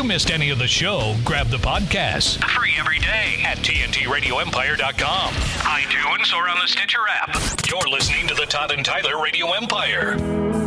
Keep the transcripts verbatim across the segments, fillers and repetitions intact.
missed any of the show, grab the podcast. Free every day at T N T radio empire dot com, iTunes, or on the Stitcher app. You're listening to the Todd and Tyler Radio Empire.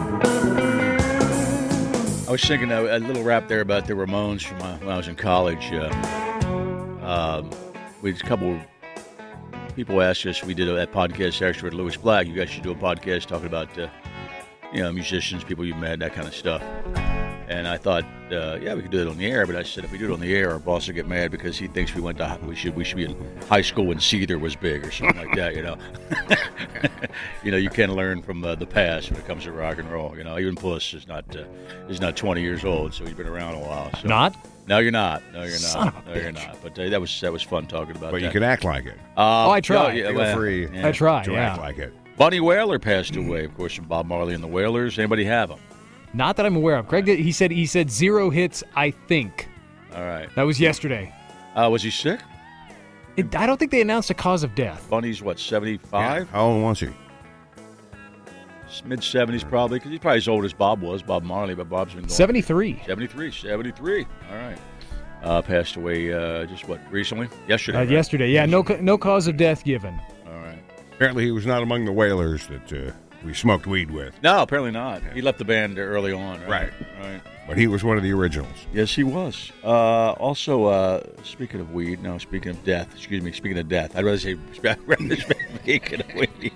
I was thinking a, a little rap there about the Ramones from uh, when I was in college. Uh, um, we had a couple people asked us, we did a, that podcast actually with Lewis Black. You guys should do a podcast talking about, uh, you know, musicians, people you met, that kind of stuff. And I thought, uh, yeah, we could do it on the air. But I said, if we do it on the air, our boss will get mad because he thinks we went to we should we should be in high school when Seether was big or something like that. You know, you know, you can learn from uh, the past when it comes to rock and roll. You know, even Puss is not uh, is not twenty years old, so he's been around a while. So. Not? No, you're not. No, you're not. Son of a no, bitch. you're not. But uh, that was that was fun talking about But that. you can act like it. Uh, Oh, I try. Yeah, Feel well, free yeah. I try, to yeah. act like it. Bunny Wailer passed away, of course, from Bob Marley and the Wailers. Anybody have him? Not that I'm aware of. Craig, did, he said he said zero hits, I think. All right. That was yesterday. Uh, was he sick? It, I don't think they announced a cause of death. Bunny's, what, seventy-five? Yeah. How old was he? Mid-seventies probably, because he's probably as old as Bob was, Bob Marley, but Bob's been going. seventy-three. seventy-three, seventy-three. All right. Uh, passed away uh, just, what, recently? Yesterday, Uh, right? Yesterday, yeah. No, ca- no cause of death given. All right. Apparently he was not among the Wailers that uh, we smoked weed with. No, apparently not. He left the band early on, right? Right. Right. But he was one of the originals. Yes, he was. Uh, also, uh, speaking of weed, no, speaking of death, excuse me, speaking of death, I'd rather say, I'd rather say speaking of weed.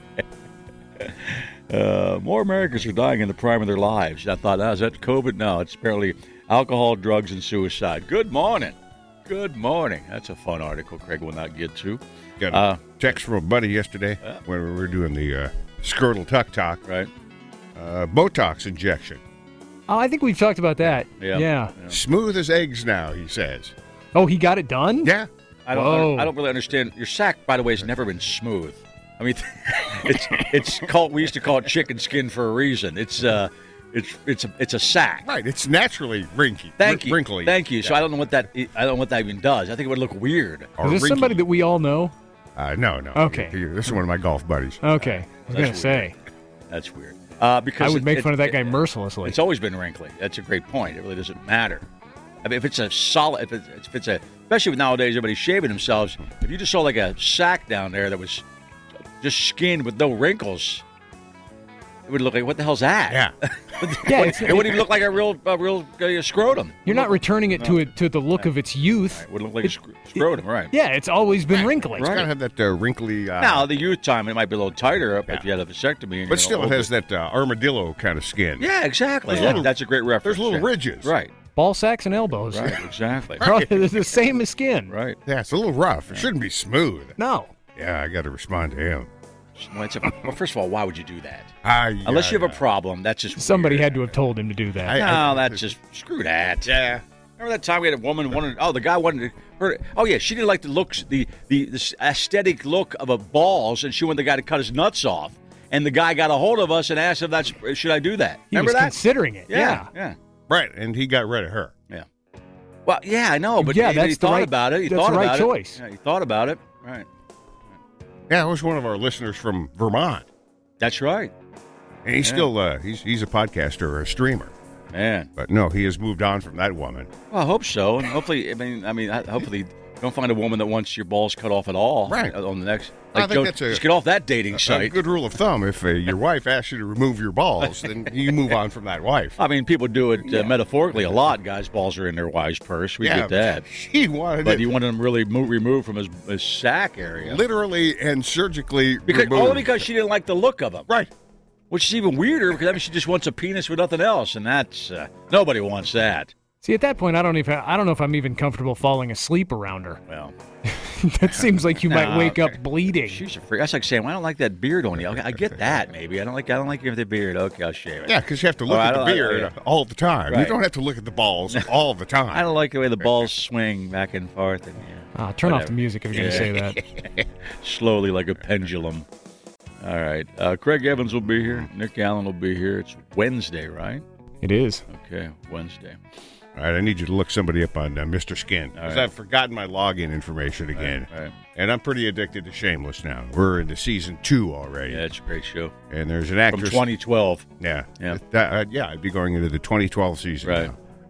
uh, more Americans are dying in the prime of their lives. I thought, oh, is that COVID? No, it's apparently alcohol, drugs, and suicide. Good morning. Good morning. That's a fun article Craig will not get to. Got a Uh, text from a buddy yesterday Yeah. when we were doing the uh, scrotal tuck talk. Right? Uh, Botox injection. Oh, I think we've talked about that. Yeah. Yeah. Yeah. Smooth as eggs now, he says. Oh, he got it done? Yeah. I don't. Whoa. I don't really understand. Your sack, by the way, has never been smooth. I mean, it's it's called. We used to call it chicken skin for a reason. It's uh, it's it's a it's a sack. Right. It's naturally wrinkly. Thank wr- you. Wrinkly. Thank you. So Yeah. I don't know what that. I don't know what that even does. I think it would look weird. Or Is this wrinkly. somebody that we all know? Uh, no, no. Okay. He- he- This is one of my golf buddies. Okay. I was That's going to say. That's weird. Uh, because I would it- make it- fun of that guy it- mercilessly. It's always been wrinkly. That's a great point. It really doesn't matter. I mean, if it's a solid, if it's, if it's a, especially with nowadays everybody's shaving themselves. If you just saw like a sack down there that was just skin with no wrinkles, it would look like, what the hell's that? Yeah. Yeah, it's, It wouldn't even look like a real, a real uh, scrotum. you're not returning it to it to the look of its youth. It would look like a It- sc- scrotum, right? Yeah, it's always been wrinkly. It's got to have that uh, wrinkly. Uh, Now, the youth time, it might be a little tighter up Yeah. if you had a vasectomy. And but you're still, it older. has that uh, armadillo kind of skin. Yeah, exactly. There's Yeah, little- that's a great reference. There's little yeah. ridges. Right, Ball sacks and elbows. right, exactly. They're the same as skin. Right. Yeah, it's a little rough. It shouldn't be smooth. No. Yeah, I got to respond to him. Well, it's a, well, first of all, why would you do that? Ah, yeah, Unless you have yeah. a problem, that's just Somebody weird. had to have told him to do that. I- No, that's just screw that. Yeah. Remember that time we had a woman wanted? Oh, the guy wanted her. Oh yeah, she didn't like the looks, the the, the aesthetic look of a balls, and she wanted the guy to cut his nuts off. And the guy got a hold of us and asked if that's should I do that? he Remember was that? considering it. yeah, Yeah. yeah, Right, and he got rid of her. yeah. Well, yeah, I know, but Yeah, he, that's he the thought right- about it. He that's thought the right about choice. it. Yeah, he thought about it. Right. Yeah, it was one of our listeners from Vermont, That's right, and he's Yeah. still uh, he's he's a podcaster or a streamer. man. But no, he has moved on from that woman. Well, I hope so, and hopefully, I mean, I mean, hopefully, you don't find a woman that wants your balls cut off at all. Right. On the next, I like, think don't- that's a- just get off that dating A site. good rule of thumb: if uh, your wife asks you to remove your balls, then you move on from that wife. I mean, people do it uh, Yeah. metaphorically a lot. Guys' balls are in their wives' purse. We yeah, get that. She wanted But it you wanted them really mo- removed from his, his sack area. literally and surgically Because, removed. only because she didn't like the look of him. Right. Which is even weirder because I mean, she just wants a penis with nothing else. And that's, uh, nobody wants that. See, at that point, I don't even I don't know if I'm even comfortable falling asleep around her. Well, That seems like you might Nah, wake up bleeding. she's a freak. That's like saying, well, I don't like that beard on you. Okay, I get that, maybe. I don't like I don't like you with the beard. Okay, I'll shave it. Yeah, because you have to look Oh, I at the don't- I- beard yeah. all the time. You Right. don't have to look at the balls all the time. I don't like the way the balls swing back and forth. And, yeah, Ah, turn off whatever. the music if you're Yeah. going to say that. Slowly like a pendulum. All right. Uh, Craig Evans will be here. Nick Allen will be here. It's Wednesday, right? It is. Okay, Wednesday. All right, I need you to look somebody up on uh, Mister Skin because right. I've forgotten my login information again, All right. and I'm pretty addicted to Shameless now. We're into season two already, Yeah, it's a great show. and there's an From actress. twenty twelve. Yeah, Yeah. That- uh, yeah. I'd be going into the twenty twelve season Right. now.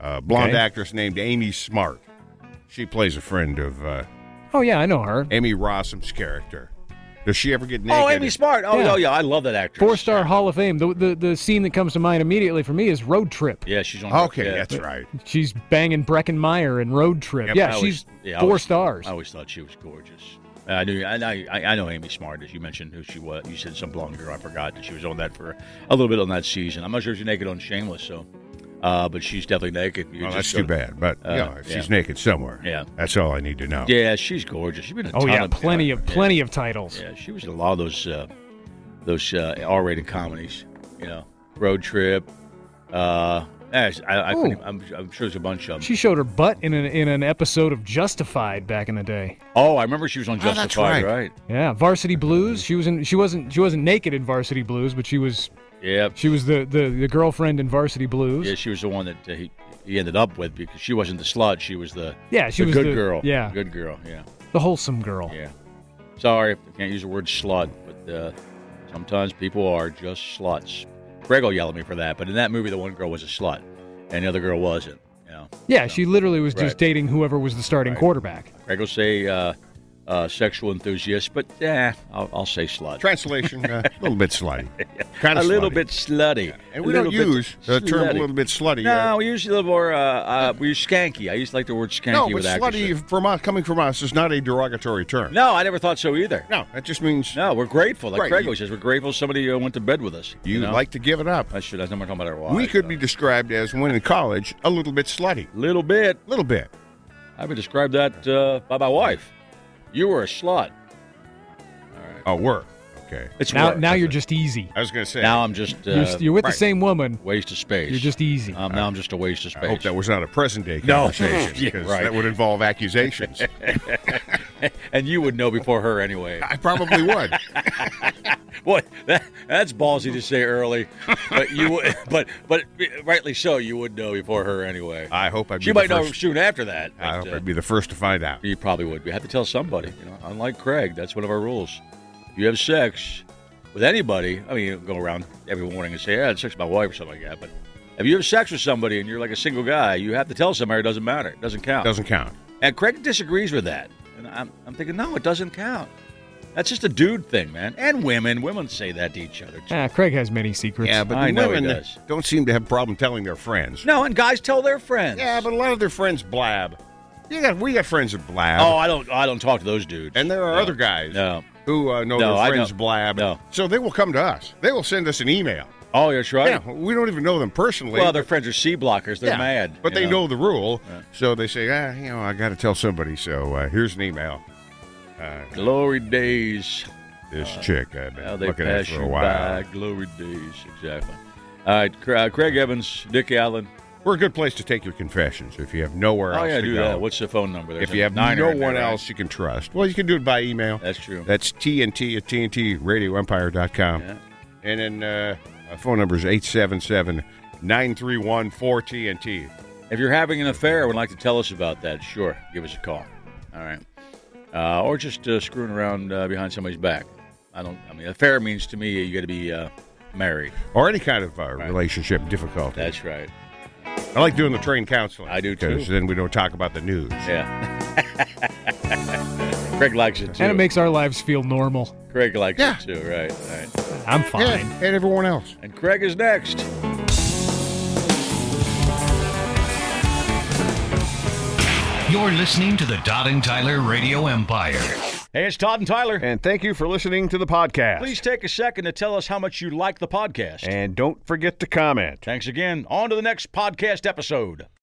a blonde Okay. actress named Amy Smart. She plays a friend of uh, Oh, yeah, I know her. Amy Rossum's character. Does she ever get naked? Oh, Amy Smart. Oh, Yeah. oh, yeah. I love that actress. Four-star Hall of Fame. The, the the scene that comes to mind immediately for me is Road Trip. Yeah, she's on. Okay, yeah. that's right. She's banging Breckin Meyer in Road Trip. Yep, yeah, I she's always- yeah, I four always- stars. I always thought she was gorgeous. I knew. I, I, I know Amy Smart, as you mentioned, who she was. You said some blonde girl. I forgot that she was on that for a little bit on that season. I'm not sure if she's naked on Shameless, so, uh, but she's definitely naked. You Well, just that's go too to- bad. But, Uh, you know, if yeah. she's naked somewhere, Yeah. that's all I need to know. Yeah, she's gorgeous. She's been in a oh, ton yeah, of plenty of yeah. plenty of titles. Yeah, she was in a lot of those uh, those uh, R-rated comedies. You know, Road Trip. Uh, I, I, Ooh. couldn't- I'm, I'm sure there's a bunch of them. She showed her butt in an, in an episode of Justified back in the day. Oh, I remember she was on Oh, that's Justified, right. right? Yeah, Varsity Blues. She was in. She wasn't. She wasn't naked in Varsity Blues, but she was. Yeah. She was the the, the girlfriend in Varsity Blues. Yeah, she was the one that uh, he, he ended up with because she wasn't the slut. She was the, Yeah, she the was good the- girl. yeah. Good girl, yeah. The wholesome girl. Yeah. Sorry, I can't use the word slut, but uh, sometimes people are just sluts. Greg will yell at me for that, but in that movie, the one girl was a slut, and the other girl wasn't. You know, Yeah, she literally was Right. just dating whoever was the starting Right. quarterback. Greg will say uh, uh, sexual enthusiast, but yeah, I'll, I'll say slut. Translation, uh, a little bit slutty. Kind a of little bit slutty. And A we don't little bit use the term a slutty. little bit slutty. No, uh, we use a little more. Uh, uh, we use skanky. I used to like the word skanky no, but with slutty actresses. from us, coming from us is not a derogatory term. No, I never thought so either. No, that just means No, we're grateful. Like Right. Craig always says, we're grateful somebody uh, went to bed with us. you know? like to give it up. I should. I know we're talking about our wives. We could though. be described as, when in college, a little bit slutty. little bit. A little bit. I've been described that uh, by my wife. You were a slut. Oh, we're. Okay. It's Now, work. now you're just easy. I was going to say, Now I'm just uh, You're, you're with the right. same woman. waste of space. You're just easy. Um, now I'm just a waste of space. I hope that was not a present day No. conversation Yeah, because right. that would involve accusations. And you would know before her anyway. I probably would. Boy, that, that's ballsy to say early, but you would. But but rightly so, you would know before her anyway. I hope I'd be She the might know first. soon after that. I but, hope uh, I'd be the first to find out. You probably would. We have to tell somebody. You know, unlike Craig, that's one of our rules. If you have sex with anybody, I mean, you go around every morning and say, "Yeah, I had sex with my wife" or something like that. But if you have sex with somebody and you're like a single guy, you have to tell somebody. It doesn't matter. It doesn't count. Doesn't count. And Craig disagrees with that. And I'm, I'm thinking, no, it doesn't count. That's just a dude thing, man. And women, women say that to each other too. Ah, Craig has many secrets. Yeah, but I know he women does. don't seem to have a problem telling their friends. No, and guys tell their friends. Yeah, but a lot of their friends blab. You got, we got friends that blab. Oh, I don't. I don't talk to those dudes. and there are No. other guys No. who uh, know No, I their friends don't. blab. No. So they will come to us. They will send us an email. Oh, that's right. Yeah, we don't even know them personally. Well, their friends are C blockers. They're Yeah, mad. But you they know the rule. So they say, ah, you know, I got to tell somebody. So uh, here's an email. Uh, Glory days. this chick I've How been they looking at pass for you a while. by. Glory days. Exactly. All right, Cra- uh, Craig Evans, Dick Allen. We're a good place to take your confessions if you have nowhere Oh else yeah, to do go. that. What's the phone number? There's if a you have niner no in there, one right? else you can trust, well, you can do it by email. That's true. That's T N T at T N T radio empire dot com. Yeah. And then uh, our phone number is eight seven seven, nine three one, four T N T. If you're having an affair and would like to tell us about that, sure, give us a call. All right. Uh, or just uh, screwing around uh, behind somebody's back. I don't. I mean, affair means to me you got to be uh, married. Or any kind of uh, relationship difficulty. That's right. I like doing the train counseling. I do, too. Because then we don't talk about the news. Yeah. Craig likes it too. And it makes our lives feel normal. Craig likes Yeah. it too. Right. Right. I'm fine. Yeah, and everyone else. And Craig is next. You're listening to the Todd and Tyler Radio Empire. Hey, it's Todd and Tyler. And thank you for listening to the podcast. Please take a second to tell us how much you like the podcast. And don't forget to comment. Thanks again. On to the next podcast episode.